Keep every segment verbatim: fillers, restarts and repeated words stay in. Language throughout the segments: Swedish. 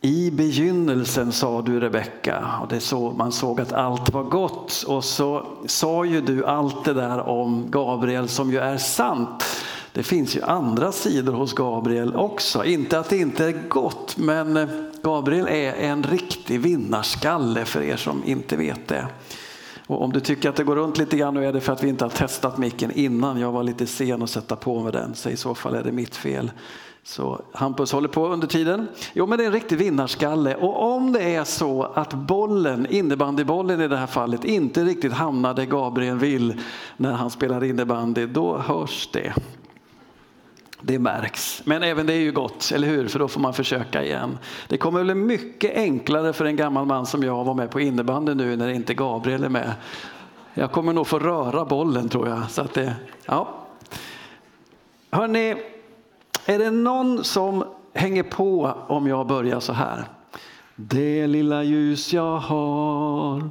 I begynnelsen sa du, Rebecka, och det så man såg att allt var gott. Och så sa ju du allt det där om Gabriel som ju är sant. Det finns ju andra sidor hos Gabriel också. Inte att det inte är gott, men Gabriel är en riktig vinnarskalle för er som inte vet det. Och om du tycker att det går runt lite grann, nu är det för att vi inte har testat micken innan. Jag var lite sen att sätta på med den, så i så fall är det mitt fel. Så Hampus håller på under tiden. Jo, men det är en riktig vinnarskalle. Och om det är så att bollen, innebandybollen i det här fallet, inte riktigt hamnar där Gabriel vill när han spelar innebandy, då hörs det. Det märks. Men även det är ju gott, eller hur? För då får man försöka igen. Det kommer bli mycket enklare för en gammal man som jag var med på innebandy nu när inte Gabriel är med. Jag kommer nog få röra bollen, tror jag. Så att det, ja. Hörrni, är det någon som hänger på om jag börjar så här? Det lilla ljus jag har.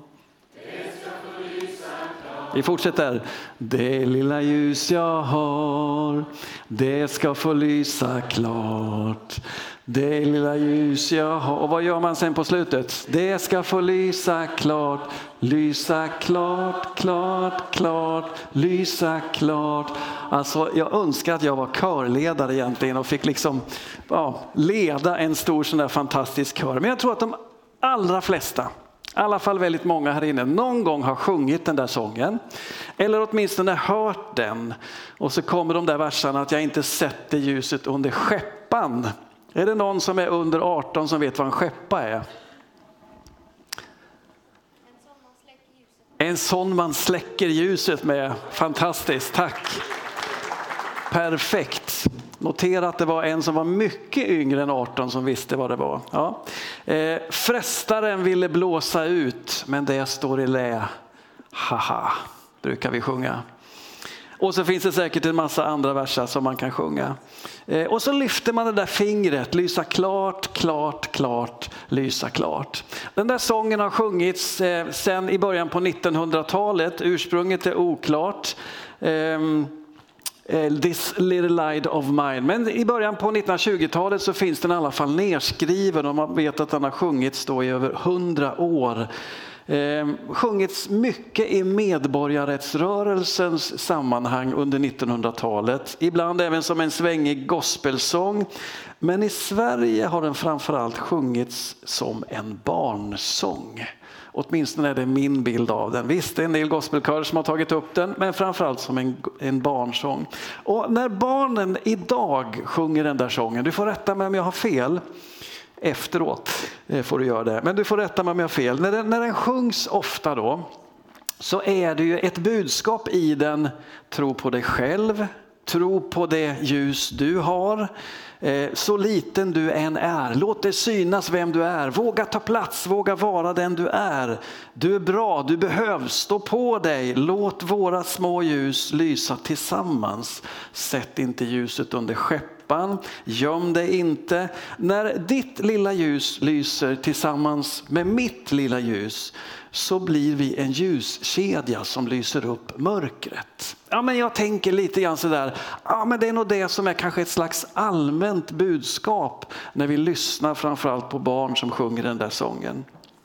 Vi fortsätter. Det lilla ljus jag har, det ska få lysa klart. Det lilla ljus jag har. Och vad gör man sen på slutet? Det ska få lysa klart. Lysa klart, klart, klart. Lysa klart. Alltså jag önskar att jag var körledare egentligen och fick liksom ja, leda en stor sån där fantastisk kör. Men jag tror att de allra flesta, i alla fall väldigt många här inne, någon gång har sjungit den där sången. Eller åtminstone hört den. Och så kommer de där verserna att jag inte sätter ljuset under skeppan. Är det någon som är under arton som vet vad en skeppa är? En sån man släcker ljuset med. Fantastiskt, tack. Perfekt. Notera att det var en som var mycket yngre än arton som visste vad det var. Ja. Eh, frestaren ville blåsa ut, men det står i lä. Haha, brukar vi sjunga. Och så finns det säkert en massa andra verser som man kan sjunga. Eh, och så lyfter man det där fingret. Lysa klart, klart, klart, lysa klart. Den där sången har sjungits eh, sedan i början på nittonhundratalet. Ursprunget är oklart. Eh, This little light of mine. Men i början på nittonhundratjugotalet så finns den i alla fall nedskriven och man vet att den har sjungits då i över hundra år. Eh, sjungits mycket i medborgarrättsrörelsens sammanhang under nittonhundratalet. Ibland även som en svängig gospelsång. Men i Sverige har den framförallt sjungits som en barnsång. Åtminstone är det min bild av den. Visst, det är en del gospelkörer som har tagit upp den, men framförallt som en, en barnsång. Och när barnen idag sjunger den där sången, du får rätta mig om jag har fel. Efteråt får du göra det. Men du får rätta mig om jag har fel. När den, när den sjungs ofta då, så är det ju ett budskap i den. Tro på dig själv. Tro på det ljus du har. Så liten du än är. Låt det synas vem du är. Våga ta plats. Våga vara den du är. Du är bra. Du behövs. Stå på dig. Låt våra små ljus lysa tillsammans. Sätt inte ljuset under skäppan. Göm dig inte. När ditt lilla ljus lyser tillsammans med mitt lilla ljus, så blir vi en ljuskedja som lyser upp mörkret. Ja, men jag tänker lite grann så där. Ja, men det är nog det som är kanske ett slags allmänt budskap när vi lyssnar framförallt på barn som sjunger den där sången.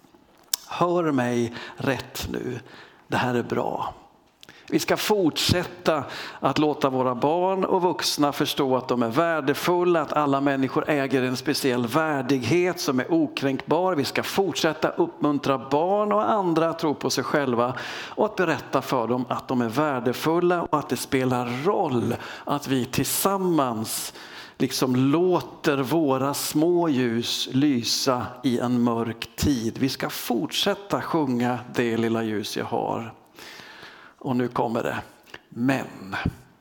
Hör mig rätt nu. Det här är bra. Vi ska fortsätta att låta våra barn och vuxna förstå att de är värdefulla, att alla människor äger en speciell värdighet som är okränkbar. Vi ska fortsätta uppmuntra barn och andra att tro på sig själva och att berätta för dem att de är värdefulla och att det spelar roll att vi tillsammans liksom låter våra små ljus lysa i en mörk tid. Vi ska fortsätta sjunga det lilla ljus jag har. Och nu kommer det. Men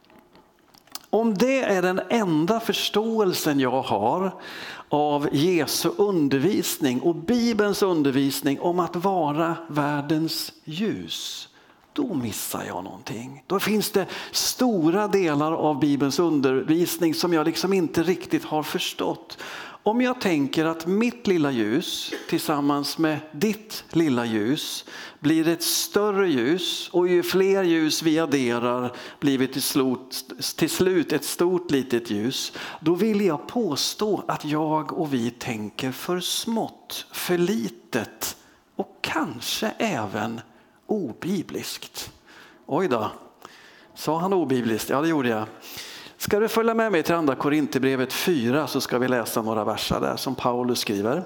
om det är den enda förståelsen jag har av Jesu undervisning och Bibelns undervisning om att vara världens ljus, då missar jag någonting. Då finns det stora delar av Bibelns undervisning som jag liksom inte riktigt har förstått. Om jag tänker att mitt lilla ljus tillsammans med ditt lilla ljus blir ett större ljus, och ju fler ljus vi adderar blir vi till slut, till slut ett stort litet ljus, då vill jag påstå att jag och vi tänker för smått, för litet och kanske även obibliskt. Oj då, sa han obibliskt? Ja, det gjorde jag. Ska du följa med mig till andra Korinthierbrevet fyra, så ska vi läsa några verser där som Paulus skriver.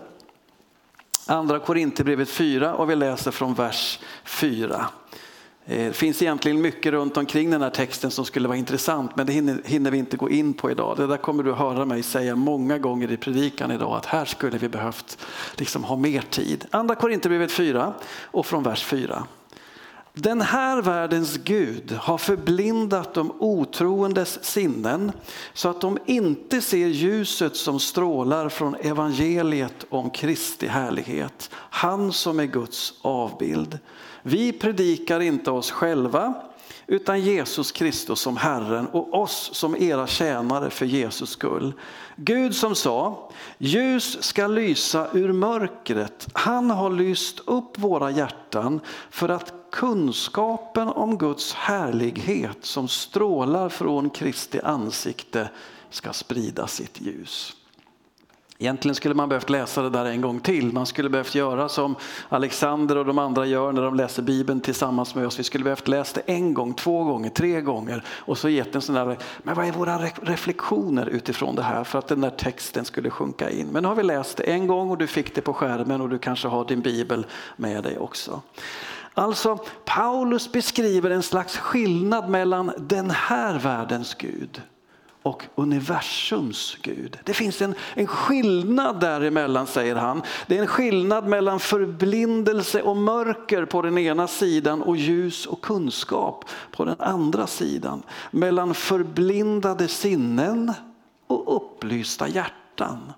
Andra Korinthierbrevet fyra, och vi läser från vers fyra. Det finns egentligen mycket runt omkring den här texten som skulle vara intressant, men det hinner, hinner vi inte gå in på idag. Det där kommer du höra mig säga många gånger i predikan idag, att här skulle vi behövt liksom ha mer tid. Andra Korinthierbrevet fyra och från vers fyra. Den här världens Gud har förblindat de otroendes sinnen så att de inte ser ljuset som strålar från evangeliet om Kristi härlighet. Han som är Guds avbild. Vi predikar inte oss själva utan Jesus Kristus som Herren och oss som era tjänare för Jesus skull. Gud som sa, ljus ska lysa ur mörkret. Han har lyst upp våra hjärtan för att kunskapen om Guds härlighet som strålar från Kristi ansikte ska sprida sitt ljus. Egentligen skulle man behövt läsa det där en gång till. Man skulle behövt göra som Alexander och de andra gör när de läser Bibeln tillsammans med oss. Vi skulle behövt läsa det en gång, två gånger, tre gånger. Och så gett en sån där, men vad är våra reflektioner utifrån det här? För att den där texten skulle sjunka in. Men nu har vi läst det en gång och du fick det på skärmen och du kanske har din Bibel med dig också. Alltså, Paulus beskriver en slags skillnad mellan den här världens Gud och universums Gud. Det finns en, en skillnad däremellan, säger han. Det är en skillnad mellan förblindelse och mörker på den ena sidan och ljus och kunskap på den andra sidan. Mellan förblindade sinnen och upplysta hjärtan.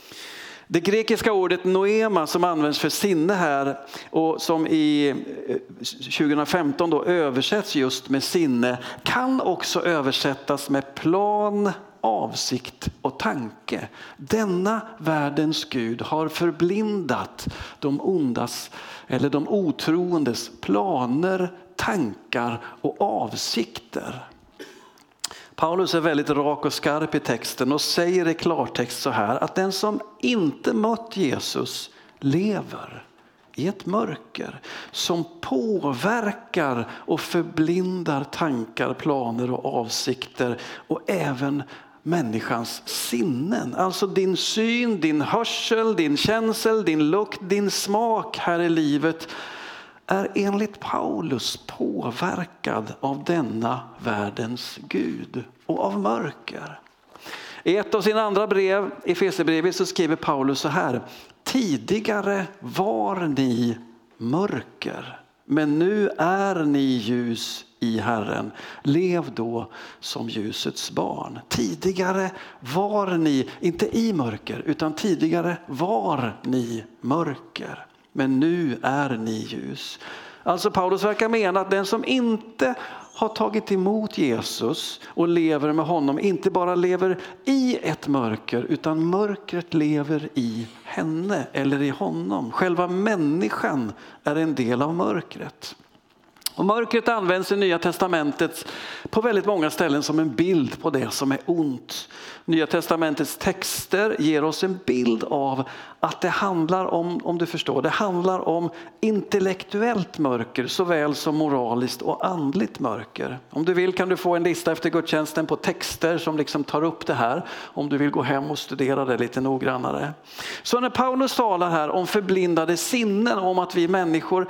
Det grekiska ordet noema som används för sinne här och som i tjugohundrafemton då översätts just med sinne kan också översättas med plan, avsikt och tanke. Denna världens Gud har förblindat de ondas eller de otroendes planer, tankar och avsikter. Paulus är väldigt rak och skarp i texten och säger i klartext så här att den som inte mött Jesus lever i ett mörker som påverkar och förblindar tankar, planer och avsikter och även människans sinnen. Alltså din syn, din hörsel, din känsel, din lukt, din smak här i livet är enligt Paulus påverkad av denna världens Gud och av mörker. I ett av sina andra brev, i Efesierbrevet, så skriver Paulus så här: tidigare var ni mörker, men nu är ni ljus i Herren. Lev då som ljusets barn. Tidigare var ni, inte i mörker, utan tidigare var ni mörker. Men nu är ni ljus. Alltså Paulus verkar mena att den som inte har tagit emot Jesus och lever med honom inte bara lever i ett mörker utan mörkret lever i henne eller i honom. Själva människan är en del av mörkret. Och mörkret används i Nya testamentet på väldigt många ställen som en bild på det som är ont. Nya testamentets texter ger oss en bild av att det handlar om, om du förstår, det handlar om intellektuellt mörker såväl som moraliskt och andligt mörker. Om du vill kan du få en lista efter gudstjänsten på texter som liksom tar upp det här om du vill gå hem och studera det lite noggrannare. Så när Paulus talar här om förblindade sinnen, om att vi människor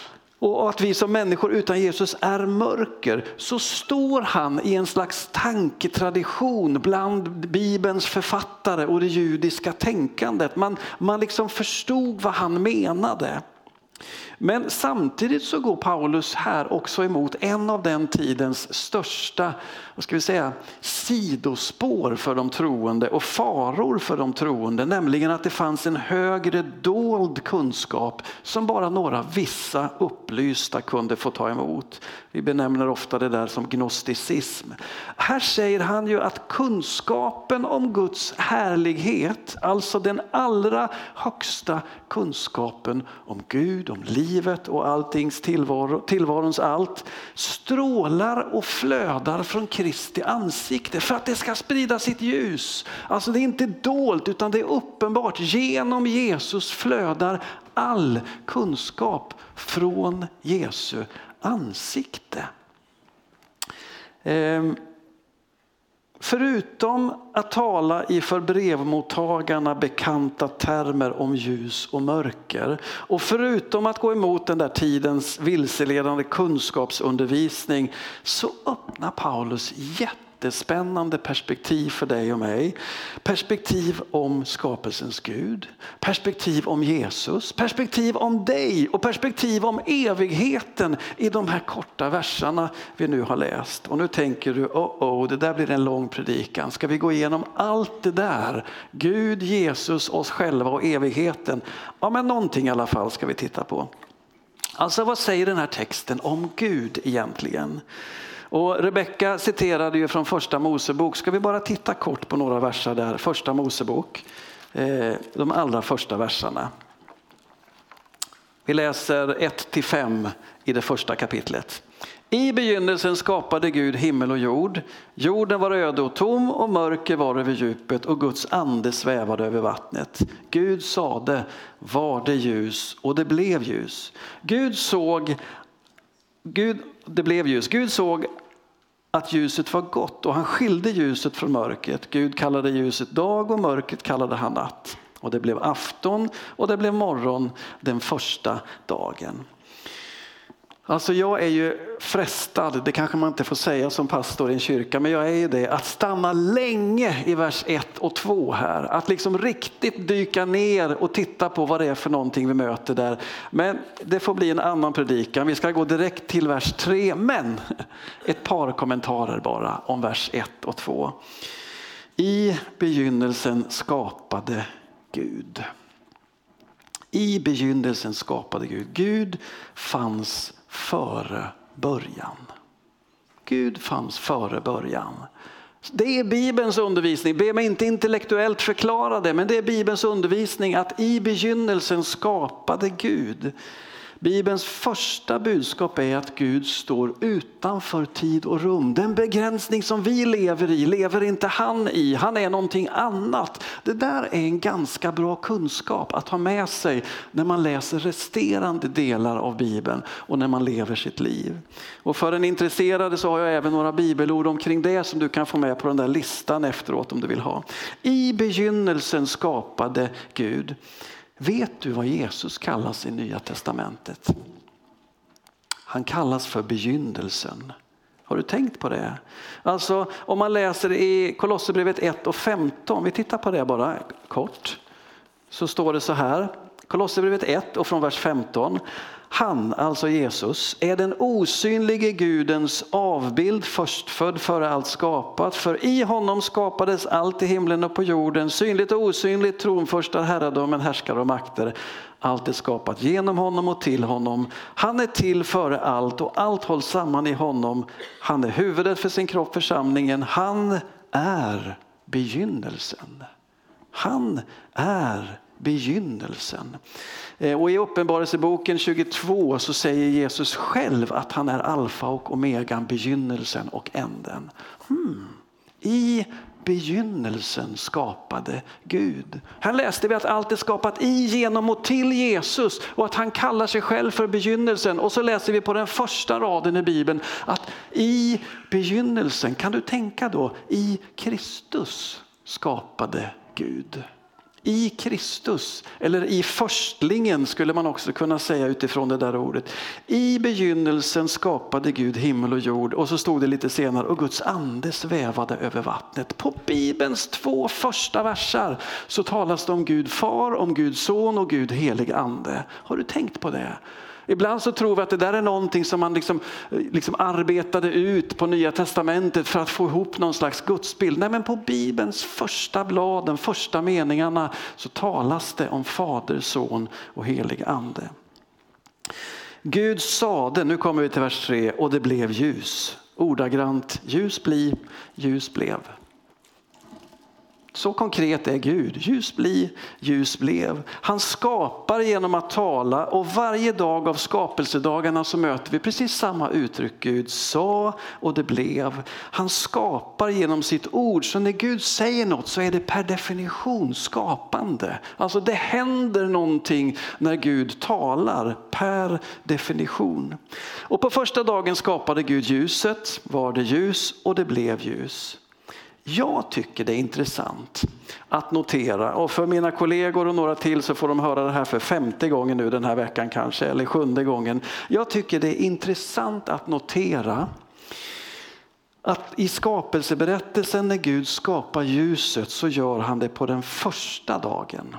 och att vi som människor utan Jesus är mörker, så står han i en slags tanketradition bland Bibelns författare och det judiska tänkandet. Man, man liksom förstod vad han menade. Men samtidigt så går Paulus här också emot en av den tidens största, vad ska vi säga, sidospår för de troende och faror för de troende. Nämligen att det fanns en högre dold kunskap som bara några vissa upplysta kunde få ta emot. Vi benämner ofta det där som gnosticism. Här säger han ju att kunskapen om Guds härlighet, alltså den allra högsta kunskapen om Gud, om livet och alltings tillvaro, tillvarons allt, strålar och flödar från Kristi ansikte för att det ska sprida sitt ljus. Alltså det är inte dolt utan det är uppenbart. Genom Jesus flödar all kunskap från Jesu ansikte. Ehm. Förutom att tala i för brevmottagarna bekanta termer om ljus och mörker, och förutom att gå emot den där tidens vilseledande kunskapsundervisning, så öppnar Paulus jättespännande perspektiv för dig och mig. Perspektiv om skapelsens Gud, perspektiv om Jesus, perspektiv om dig och perspektiv om evigheten i de här korta verserna vi nu har läst. Och nu tänker du, oh oh, det där blir en lång predikan. Ska vi gå igenom allt det där? Gud, Jesus, oss själva och evigheten. Ja, men någonting i alla fall ska vi titta på. Alltså vad säger den här texten om Gud egentligen? Och Rebecka citerade ju från första Mosebok. Ska vi bara titta kort på några verser där. Första Mosebok, de allra första verserna. Vi läser ett till fem i det första kapitlet. I begynnelsen skapade Gud himmel och jord. Jorden var öde och tom och mörker var över djupet och Guds ande svävade över vattnet. Gud sade, var det ljus, och det blev ljus. Gud såg, Gud, det blev ljus. Gud såg att ljuset var gott och han skilde ljuset från mörkret. Gud kallade ljuset dag och mörkret kallade han natt. Och det blev afton och det blev morgon den första dagen. Alltså jag är ju frestad, det kanske man inte får säga som pastor i en kyrka, men jag är ju det, att stanna länge i vers ett och två här. Att liksom riktigt dyka ner och titta på vad det är för någonting vi möter där. Men det får bli en annan predikan. Vi ska gå direkt till vers tre, men ett par kommentarer bara om vers ett och två. I begynnelsen skapade Gud. I begynnelsen skapade Gud. Gud fanns före början. Gud fanns före början. Det är Bibelns undervisning. Be mig inte intellektuellt förklara det, men det är Bibelns undervisning att i begynnelsen skapade Gud. Bibelns första budskap är att Gud står utanför tid och rum. Den begränsning som vi lever i, lever inte han i. Han är någonting annat. Det där är en ganska bra kunskap att ha med sig när man läser resterande delar av Bibeln och när man lever sitt liv. Och för en intresserade så har jag även några bibelord omkring det som du kan få med på den där listan efteråt om du vill ha. I begynnelsen skapade Gud. Vet du vad Jesus kallas i Nya testamentet? Han kallas för begynnelsen. Har du tänkt på det? Alltså om man läser i Kolosserbrevet ett och femton, vi tittar på det bara kort. Så står det så här, Kolosserbrevet ett och från vers femton. Han, alltså Jesus, är den osynlige Gudens avbild, förstfödd före allt skapat. För i honom skapades allt i himlen och på jorden, synligt och osynligt, tronförstar, herradomen, härskare och makter. Allt är skapat genom honom och till honom. Han är till före allt och allt hålls samman i honom. Han är huvudet för sin kropp, församlingen. Han är begynnelsen. Han är begynnelsen. Och i Uppenbarelseboken tjugotvå så säger Jesus själv att han är alfa och omega, begynnelsen och änden. Hmm. I begynnelsen skapade Gud. Här läste vi att allt är skapat i, genom och till Jesus och att han kallar sig själv för begynnelsen. Och så läser vi på den första raden i Bibeln att i begynnelsen, kan du tänka då, i Kristus skapade Gud. I Kristus, eller i förstlingen skulle man också kunna säga utifrån det där ordet. I begynnelsen skapade Gud himmel och jord, och så stod det lite senare, och Guds ande svävade över vattnet. På Bibelns två första versar så talas det om Gud far, om Gud son och Gud helig ande. Har du tänkt på det? Ibland så tror vi att det där är någonting som man liksom, liksom arbetade ut på Nya testamentet för att få ihop någon slags gudsbild. Nej, men på Bibelns första blad, de första meningarna, så talas det om fader, son och helig ande. Gud sade, nu kommer vi till vers tre, och det blev ljus. Ordagrant, ljus bli, ljus blev. Så konkret är Gud. Ljus bli, ljus blev. Han skapar genom att tala, och varje dag av skapelsedagarna så möter vi precis samma uttryck. Gud sa och det blev. Han skapar genom sitt ord. Så när Gud säger något så är det per definition skapande. Alltså det händer någonting när Gud talar, per definition. Och på första dagen skapade Gud ljuset, var det ljus och det blev ljus. Jag tycker det är intressant att notera, och för mina kollegor och några till så får de höra det här för femte gången nu den här veckan kanske, eller sjunde gången. Jag tycker det är intressant att notera att i skapelseberättelsen när Gud skapar ljuset så gör han det på den första dagen.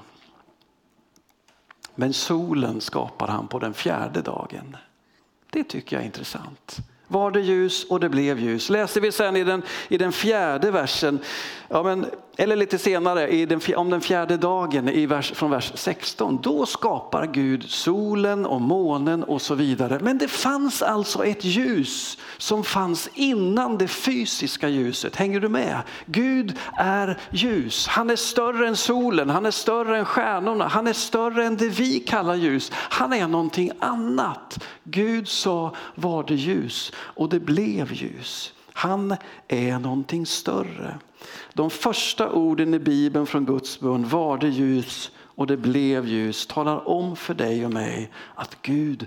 Men solen skapar han på den fjärde dagen. Det tycker jag är intressant. Var det ljus och det blev ljus. Läser vi sen i den, i den fjärde versen, ja men, eller lite senare i den, om den fjärde dagen i vers, från vers sexton. Då skapar Gud solen och månen och så vidare. Men det fanns alltså ett ljus som fanns innan det fysiska ljuset. Hänger du med? Gud är ljus. Han är större än solen. Han är större än stjärnorna. Han är större än det vi kallar ljus. Han är någonting annat. Gud sa var det ljus och det blev ljus. Han är någonting större. De första orden i Bibeln från Guds mun, var det ljus och det blev ljus, talar om för dig och mig att Gud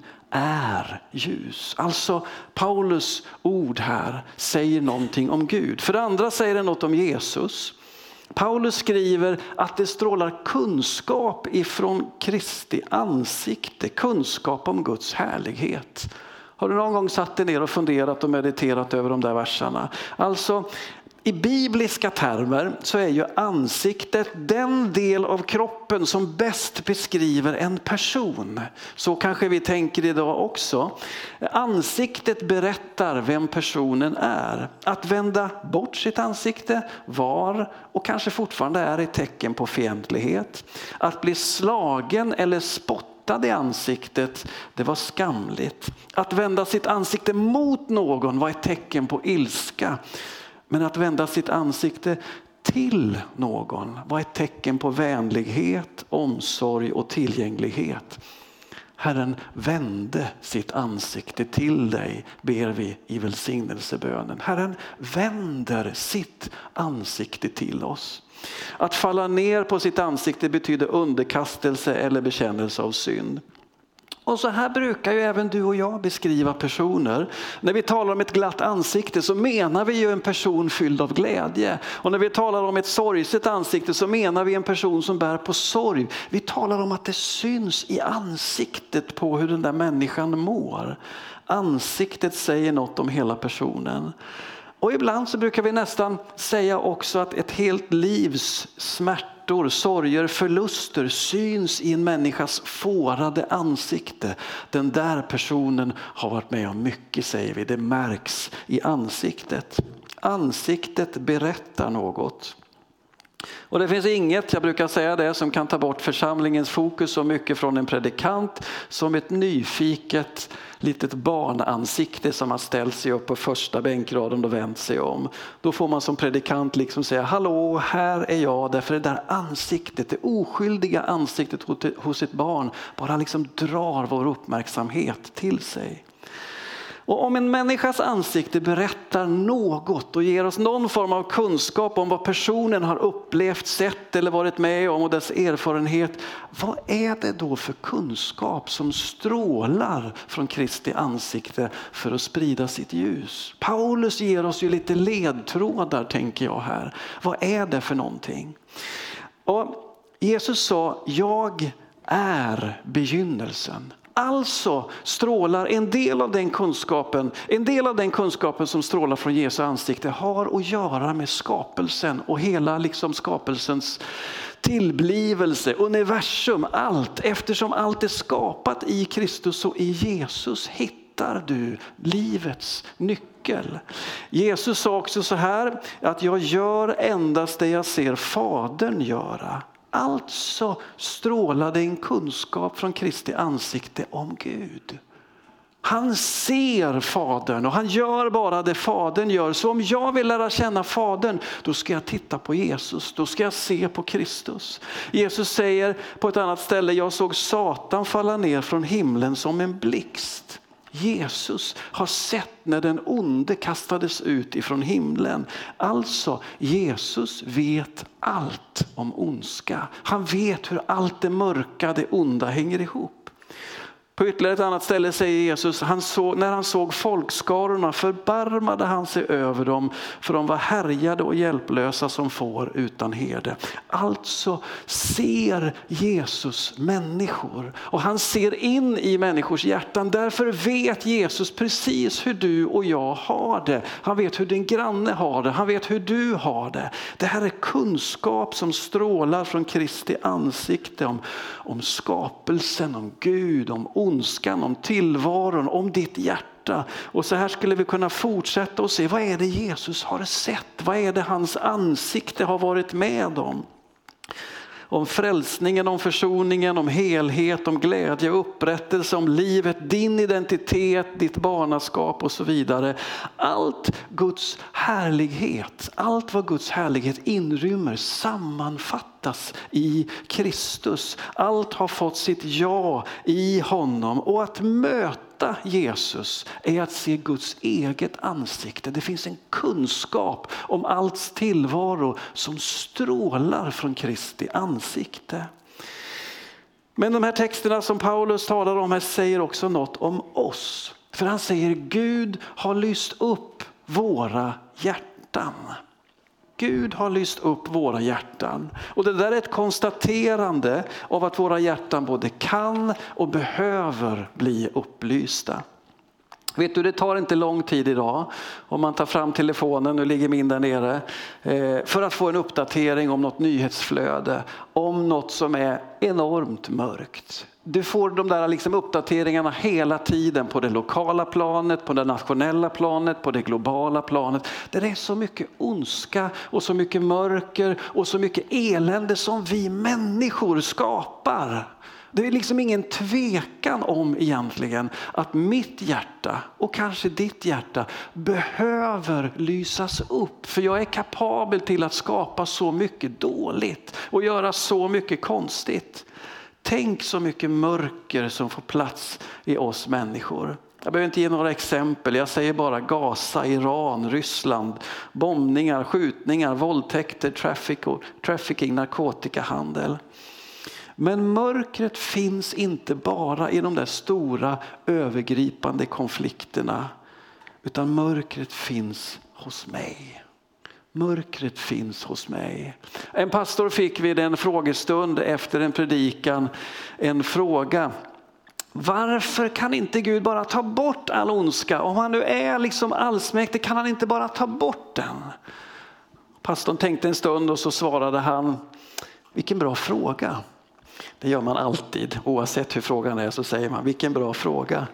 är ljus. Alltså Paulus ord här säger någonting om Gud. För det andra säger det något om Jesus. Paulus skriver att det strålar kunskap ifrån Kristi ansikte, kunskap om Guds härlighet. Har du någon gång satt dig ner och funderat och mediterat över de där verserna? Alltså i bibliska termer så är ju ansiktet den del av kroppen som bäst beskriver en person. Så kanske vi tänker idag också. Ansiktet berättar vem personen är. Att vända bort sitt ansikte var och kanske fortfarande är ett tecken på fientlighet. Att bli slagen eller spottad i ansiktet, det var skamligt. Att vända sitt ansikte mot någon var ett tecken på ilska. Men att vända sitt ansikte till någon var ett tecken på vänlighet, omsorg och tillgänglighet. Herren vände sitt ansikte till dig, ber vi i välsignelsebönen. Herren vänder sitt ansikte till oss. Att falla ner på sitt ansikte betyder underkastelse eller bekännelse av synd. Och så här brukar ju även du och jag beskriva personer. När vi talar om ett glatt ansikte så menar vi ju en person fylld av glädje. Och när vi talar om ett sorgset ansikte så menar vi en person som bär på sorg. Vi talar om att det syns i ansiktet på hur den där människan mår. Ansiktet säger något om hela personen. Och ibland så brukar vi nästan säga också att ett helt livs smärtor, sorger, förluster syns i en människas fårade ansikte. Den där personen har varit med om mycket, säger vi. Det märks i ansiktet. Ansiktet berättar något. Och det finns inget, jag brukar säga det, som kan ta bort församlingens fokus så mycket från en predikant som ett nyfiket litet barnansikte som har ställt sig upp på första bänkraden och vänt sig om. Då får man som predikant liksom säga, hallå, här är jag. Därför det där ansiktet, det oskyldiga ansiktet hos ett barn bara liksom drar vår uppmärksamhet till sig. Och om en människas ansikte berättar något och ger oss någon form av kunskap om vad personen har upplevt, sett eller varit med om och dess erfarenhet. Vad är det då för kunskap som strålar från Kristi ansikte för att sprida sitt ljus? Paulus ger oss ju lite ledtrådar, tänker jag här. Vad är det för någonting? Och Jesus sa, jag är begynnelsen. Alltså strålar en del av den kunskapen, en del av den kunskapen som strålar från Jesu ansikte har att göra med skapelsen och hela liksom skapelsens tillblivelse, universum, allt. Eftersom allt är skapat i Kristus och i Jesus hittar du livets nyckel. Jesus sa också så här, att jag gör endast det jag ser Fadern göra. Alltså strålade en kunskap från Kristi ansikte om Gud. Han ser Fadern och han gör bara det Fadern gör. Så om jag vill lära känna Fadern, då ska jag titta på Jesus. Då ska jag se på Kristus. Jesus säger på ett annat ställe, jag såg Satan falla ner från himlen som en blixt. Jesus har sett när den onde kastades ut ifrån himlen. Alltså, Jesus vet allt om ondska. Han vet hur allt det mörka, det onda hänger ihop. På ytterligare ett annat ställe säger Jesus, han såg, när han såg folkskarorna förbarmade han sig över dem, för de var härjade och hjälplösa som får utan herde. Alltså ser Jesus människor och han ser in i människors hjärtan. Därför vet Jesus precis hur du och jag har det. Han vet hur din granne har det. Han vet hur du har det. Det här är kunskap som strålar från Kristi ansikte om, om skapelsen, om Gud, om ondskan, om tillvaron, om ditt hjärta. Och så här skulle vi kunna fortsätta och se, vad är det Jesus har sett? Vad är det hans ansikte har varit med om? Om frälsningen, om försoningen, om helhet, om glädje och upprättelse, om livet, din identitet, ditt barnaskap och så vidare. Allt Guds härlighet, allt vad Guds härlighet inrymmer sammanfattas i Kristus. Allt har fått sitt ja i honom, och att möta Jesus är att se Guds eget ansikte. Det finns en kunskap om alls tillvaro som strålar från Kristi ansikte. Men de här texterna som Paulus talar om här säger också något om oss. För han säger, Gud har lyst upp våra hjärtan. Gud har lyst upp våra hjärtan. Och det där är ett konstaterande av att våra hjärtan både kan och behöver bli upplysta. Vet du, det tar inte lång tid idag om man tar fram telefonen, nu ligger min där nere, för att få en uppdatering om något nyhetsflöde, om något som är enormt mörkt. Du får de där liksom uppdateringarna hela tiden på det lokala planet, på det nationella planet, på det globala planet. Det är så mycket ondska och så mycket mörker och så mycket elände som vi människor skapar. Det är liksom ingen tvekan om egentligen att mitt hjärta och kanske ditt hjärta behöver lysas upp. För jag är kapabel till att skapa så mycket dåligt och göra så mycket konstigt. Tänk så mycket mörker som får plats i oss människor. Jag behöver inte ge några exempel. Jag säger bara Gaza, Iran, Ryssland, bombningar, skjutningar, våldtäkter, traffic och, trafficking, narkotikahandel. Men mörkret finns inte bara i de där stora övergripande konflikterna, utan mörkret finns hos mig. Mörkret finns hos mig. En pastor fick vid en frågestund efter en predikan en fråga. Varför kan inte Gud bara ta bort all ondska? Om han nu är liksom allsmäktig, kan han inte bara ta bort den? Pastorn tänkte en stund och så svarade han, vilken bra fråga. Det gör man alltid, oavsett hur frågan är så säger man, vilken bra fråga.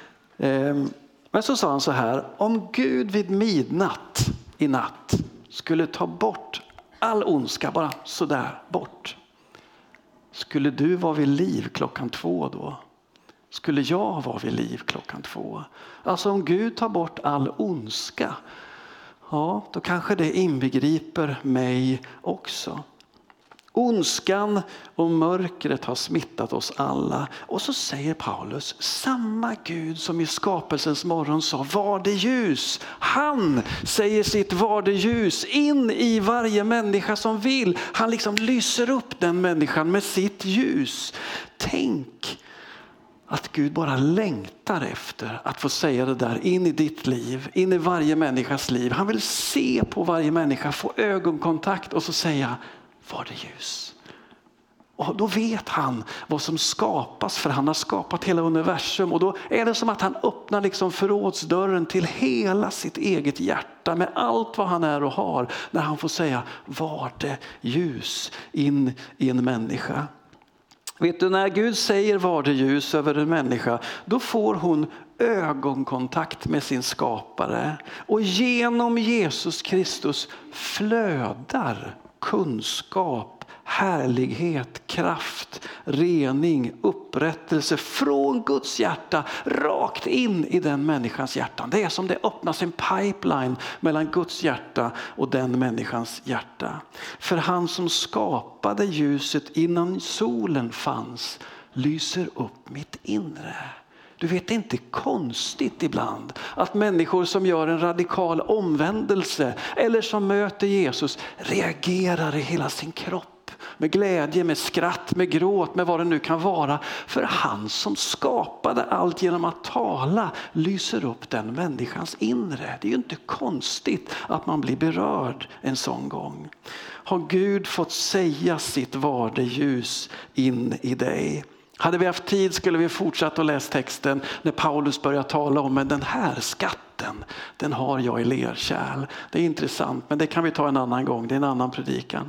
Men så sa han så här, om Gud vid midnatt i natt skulle ta bort all ondska, bara sådär bort. Skulle du vara vid liv klockan två då? Skulle jag vara vid liv klockan två? Alltså om Gud tar bort all ondska, ja, då kanske det inbegriper mig också. Ondskan och mörkret har smittat oss alla. Och så säger Paulus, samma Gud som i skapelsens morgon sa, var det ljus. Han säger sitt var det ljus in i varje människa som vill. Han liksom lyser upp den människan med sitt ljus. Tänk att Gud bara längtar efter att få säga det där in i ditt liv, in i varje människas liv. Han vill se på varje människa, få ögonkontakt och så säga, var det ljus. Och då vet han vad som skapas, för han har skapat hela universum. Och då är det som att han öppnar liksom förrådsdörren till hela sitt eget hjärta med allt vad han är och har. När han får säga, var det ljus in i en människa. Vet du, när Gud säger var det ljus över en människa, då får hon ögonkontakt med sin skapare. Och genom Jesus Kristus flödar kunskap, härlighet, kraft, rening, upprättelse från Guds hjärta rakt in i den människans hjärta. Det är som det öppnas en pipeline mellan Guds hjärta och den människans hjärta. För han som skapade ljuset innan solen fanns lyser upp mitt inre. Du vet, det är inte konstigt ibland att människor som gör en radikal omvändelse eller som möter Jesus reagerar i hela sin kropp. Med glädje, med skratt, med gråt, med vad det nu kan vara. För han som skapade allt genom att tala lyser upp den människans inre. Det är ju inte konstigt att man blir berörd en sån gång. Har Gud fått säga sitt vardeljus in i dig? Hade vi haft tid skulle vi fortsätta att läsa texten när Paulus börjar tala om men den här skatten, den har jag i lerkärl. Det är intressant, men det kan vi ta en annan gång, det är en annan predikan.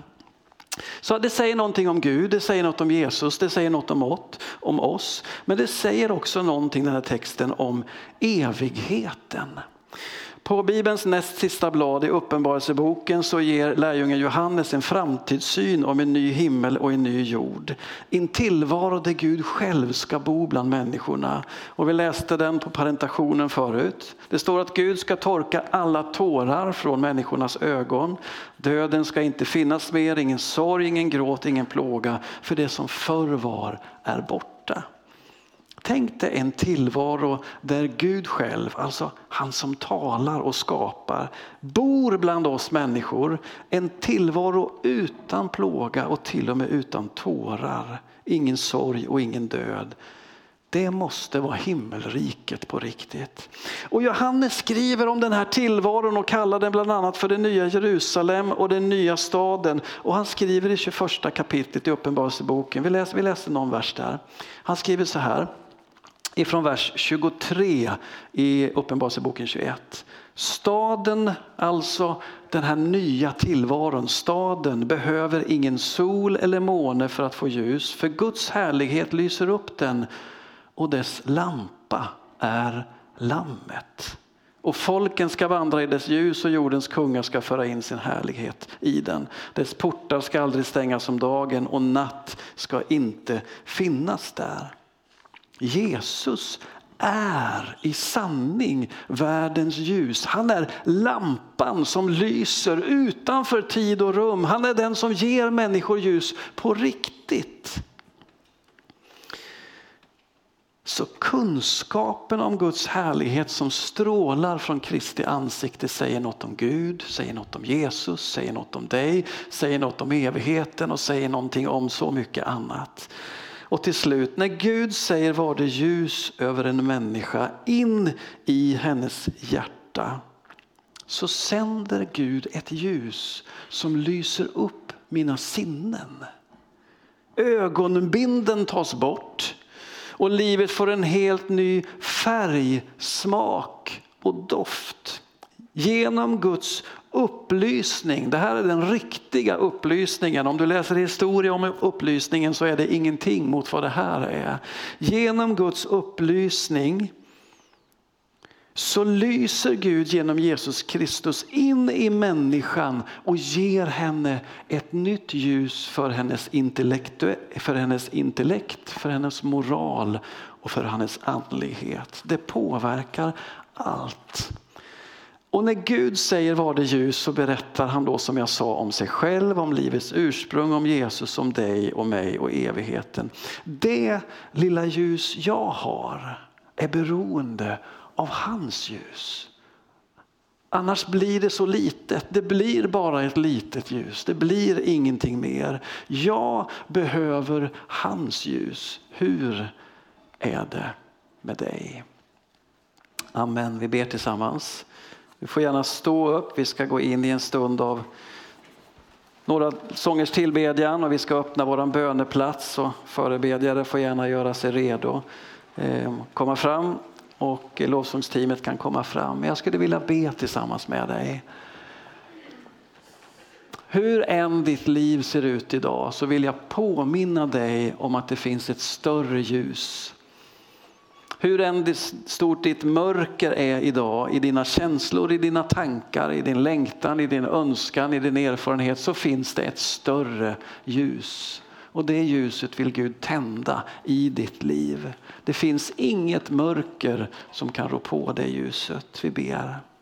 Så det säger någonting om Gud, det säger något om Jesus, det säger något om, om oss. Men det säger också någonting, den här texten, om evigheten. På Bibelns näst sista blad i Uppenbarelseboken så ger lärjungen Johannes en framtidssyn om en ny himmel och en ny jord. En tillvaro där Gud själv ska bo bland människorna. Och vi läste den på parentationen förut. Det står att Gud ska torka alla tårar från människornas ögon. Döden ska inte finnas mer, ingen sorg, ingen gråt, ingen plåga. För det som förr var är borta. Tänk dig en tillvaro där Gud själv, alltså han som talar och skapar, bor bland oss människor. En tillvaro utan plåga och till och med utan tårar. Ingen sorg och ingen död. Det måste vara himmelriket på riktigt. Och Johannes skriver om den här tillvaron och kallar den bland annat för det nya Jerusalem och den nya staden. Och han skriver i tjugoförsta kapitlet i Uppenbarelseboken. Vi läser, vi läser någon vers där. Han skriver så här. Ifrån vers tjugotre i Uppenbarelseboken tjugoett. Staden, alltså den här nya tillvaron, staden behöver ingen sol eller måne för att få ljus. För Guds härlighet lyser upp den och dess lampa är lammet. Och folken ska vandra i dess ljus och jordens kungar ska föra in sin härlighet i den. Dess portar ska aldrig stängas om dagen och natt ska inte finnas där. Jesus är i sanning världens ljus. Han är lampan som lyser utanför tid och rum. Han är den som ger människor ljus på riktigt. Så kunskapen om Guds härlighet som strålar från Kristi ansikte säger något om Gud, säger något om Jesus, säger något om dig, säger något om evigheten och säger någonting om så mycket annat. Och till slut, när Gud säger var det ljus över en människa in i hennes hjärta, så sänder Gud ett ljus som lyser upp mina sinnen. Ögonbinden tas bort och livet får en helt ny färg, smak och doft. Genom Guds upplysning, det här är den riktiga upplysningen. Om du läser historia om upplysningen så är det ingenting mot vad det här är. Genom Guds upplysning så lyser Gud genom Jesus Kristus in i människan och ger henne ett nytt ljus för hennes intellekt, för hennes intellekt, för hennes moral och för hennes andlighet. Det påverkar allt. Och när Gud säger var det ljus så berättar han då, som jag sa, om sig själv, om livets ursprung, om Jesus, om dig och mig och evigheten. Det lilla ljus jag har är beroende av hans ljus. Annars blir det så litet. Det blir bara ett litet ljus. Det blir ingenting mer. Jag behöver hans ljus. Hur är det med dig? Amen. Vi ber tillsammans. Vi får gärna stå upp. Vi ska gå in i en stund av några sångers tillbedjan och vi ska öppna våran böneplats, och förebedjare får gärna göra sig redo. Eh, komma fram, och lovsångsteamet kan komma fram. Men jag skulle vilja be tillsammans med dig. Hur än ditt liv ser ut idag så vill jag påminna dig om att det finns ett större ljus. Hur än stort ditt mörker är idag i dina känslor, i dina tankar, i din längtan, i din önskan, i din erfarenhet, så finns det ett större ljus. Och det ljuset vill Gud tända i ditt liv. Det finns inget mörker som kan rå på det ljuset. Vi ber.